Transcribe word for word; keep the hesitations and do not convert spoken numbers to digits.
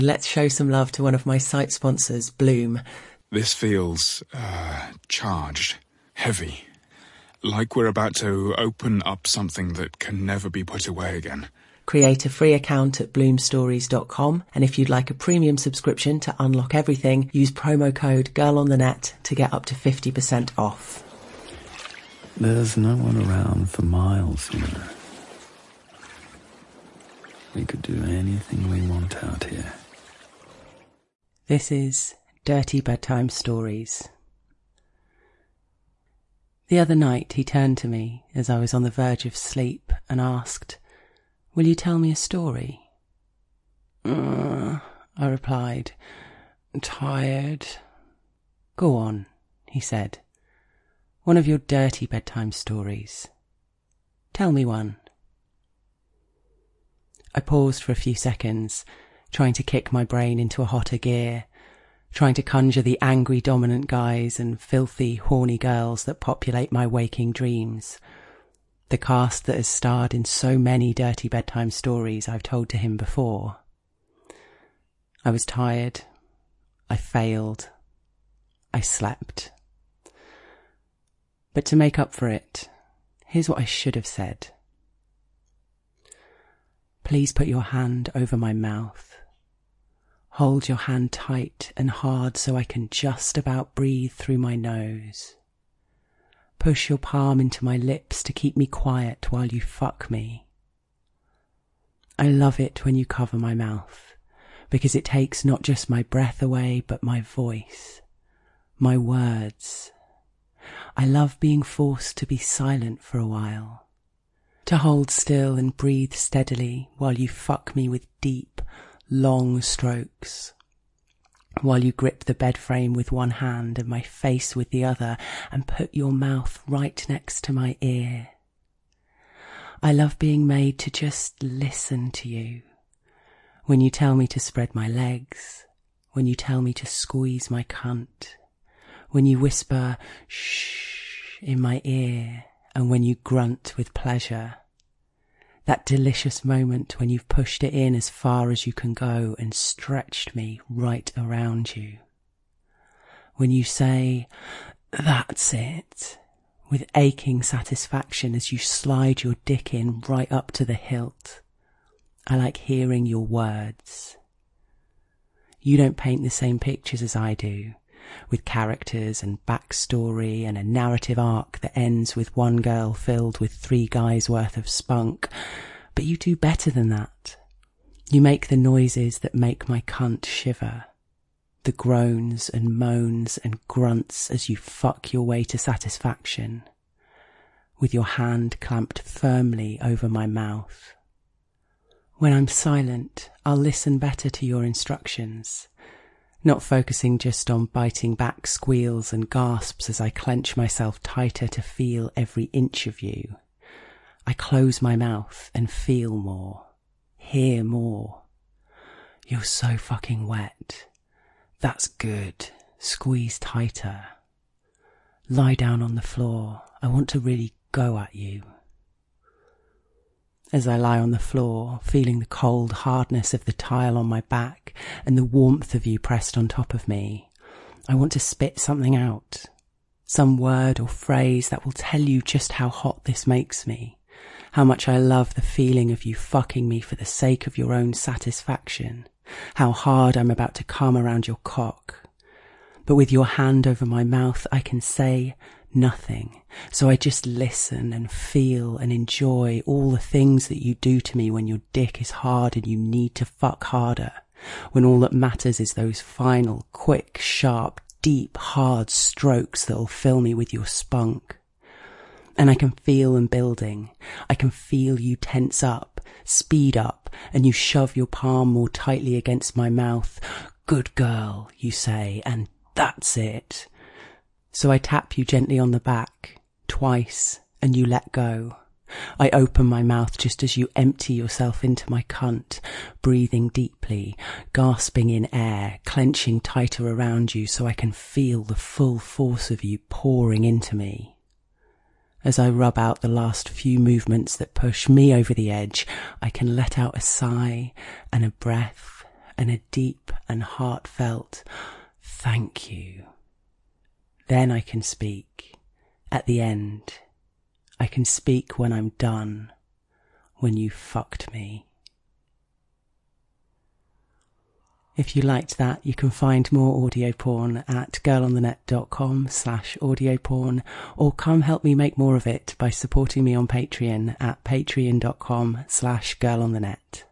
Let's show some love to one of my site sponsors, Bloom. This feels, uh, charged, heavy. Like we're about to open up something that can never be put away again. Create a free account at bloom stories dot com, and if you'd like a premium subscription to unlock everything, use promo code GIRLONTHENET to get up to fifty percent off. There's no one around for miles, you know. We could do anything we want out here. This is Dirty Bedtime Stories. The other night he turned to me as I was on the verge of sleep and asked, "Will you tell me a story?" Uh, I replied, "Tired." "Go on," he said. "One of your dirty bedtime stories. Tell me one." I paused for a few seconds, trying to kick my brain into a hotter gear, trying to conjure the angry dominant guys and filthy, horny girls that populate my waking dreams. The cast that has starred in so many dirty bedtime stories I've told to him before. I was tired. I failed. I slept. But to make up for it, here's what I should have said. Please put your hand over my mouth. Hold your hand tight and hard so I can just about breathe through my nose. Push your palm into my lips to keep me quiet while you fuck me. I love it when you cover my mouth, because it takes not just my breath away, but my voice, my words. I love being forced to be silent for a while, to hold still and breathe steadily while you fuck me with deep, long strokes, while you grip the bed frame with one hand and my face with the other and put your mouth right next to my ear. I love being made to just listen to you. When you tell me to spread my legs, when you tell me to squeeze my cunt, when you whisper shh in my ear, and when you grunt with pleasure. That delicious moment when you've pushed it in as far as you can go and stretched me right around you. When you say, "That's it," with aching satisfaction as you slide your dick in right up to the hilt. I like hearing your words. You don't paint the same pictures as I do, with characters and backstory and a narrative arc that ends with one girl filled with three guys' worth of spunk. But you do better than that. You make the noises that make my cunt shiver. The groans and moans and grunts as you fuck your way to satisfaction, with your hand clamped firmly over my mouth. When I'm silent, I'll listen better to your instructions, not focusing just on biting back squeals and gasps as I clench myself tighter to feel every inch of you. I close my mouth and feel more, hear more. You're so fucking wet. That's good. Squeeze tighter. Lie down on the floor. I want to really go at you. As I lie on the floor, feeling the cold hardness of the tile on my back and the warmth of you pressed on top of me, I want to spit something out. Some word or phrase that will tell you just how hot this makes me, how much I love the feeling of you fucking me for the sake of your own satisfaction, how hard I'm about to come around your cock. But with your hand over my mouth, I can say nothing, so I just listen and feel and enjoy all the things that you do to me when your dick is hard and you need to fuck harder, when all that matters is those final, quick, sharp, deep, hard strokes that'll fill me with your spunk. And I can feel them building. I can feel you tense up, speed up, and you shove your palm more tightly against my mouth. Good girl, you say, and that's it. So I tap you gently on the back, twice, and you let go. I open my mouth just as you empty yourself into my cunt, breathing deeply, gasping in air, clenching tighter around you so I can feel the full force of you pouring into me. As I rub out the last few movements that push me over the edge, I can let out a sigh and a breath and a deep and heartfelt thank you. Then I can speak. At the end, I can speak when I'm done, when you fucked me. If you liked that, you can find more audio porn at girlonthenet.com slash audio porn, or come help me make more of it by supporting me on Patreon at patreon.com slash girlonthenet.